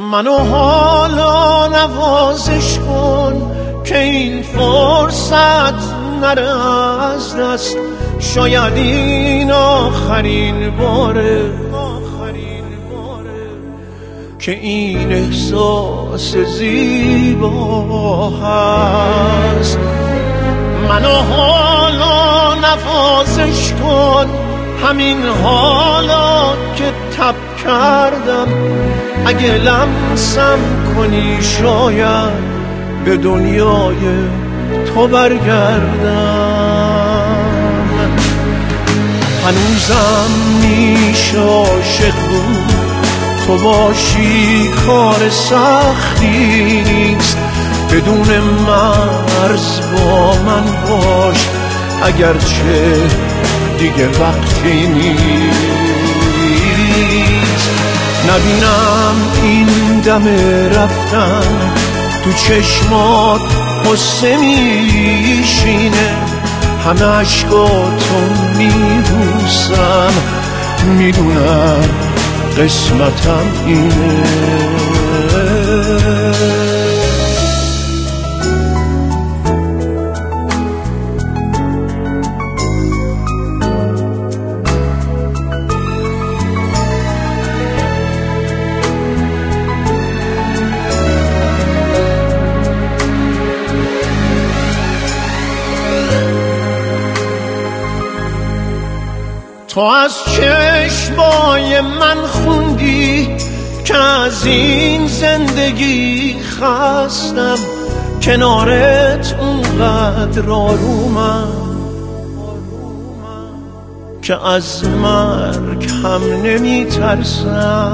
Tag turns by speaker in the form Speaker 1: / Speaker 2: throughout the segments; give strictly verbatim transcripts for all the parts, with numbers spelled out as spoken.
Speaker 1: منو حالا نوازش کن که این فرصت نره از دست. شاید این آخرین باره که این احساس زیبا هست. منو حالا نوازش کن، همین حالا که تب کردم. اگه لمسم کنی شاید به دنیای تو برگردم. هنوزم میشه عاشق بود، تو باشی کار سختی نیست. بدون مرز با من باش، اگرچه دیگه وقتی نیست. نبینم این دم رفتن تو چشمات قصه میشینه. همه عشقاتو میبوسم، میدونم قسمتم اینه. تو از چشمای من خوندی که از این زندگی خستم. کنارت اونقدر آرومم که از مرگ هم نمی ترسم.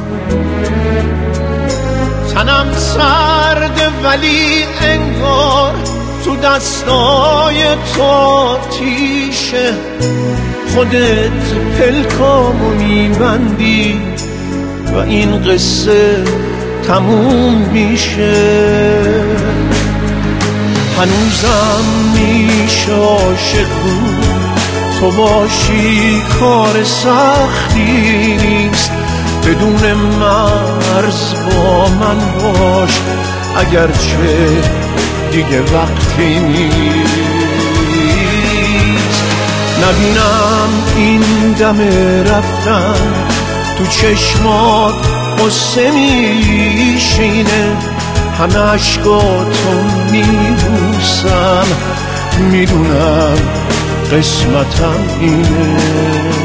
Speaker 1: تنم سرده ولی انگار تو دستای تو آتیشه. خودت پلکامو میبندی و این قصه تموم میشه. هنوزم میشه عاشق بود، تو باشی کار سختی نیست. بدون مرز با من باش، اگرچه دیگه وقتی نیست. نبینم این دم رفتن تو چشمات قصه میشینه. همه عشقاتو میبوسم، میدونم قسمتم اینه.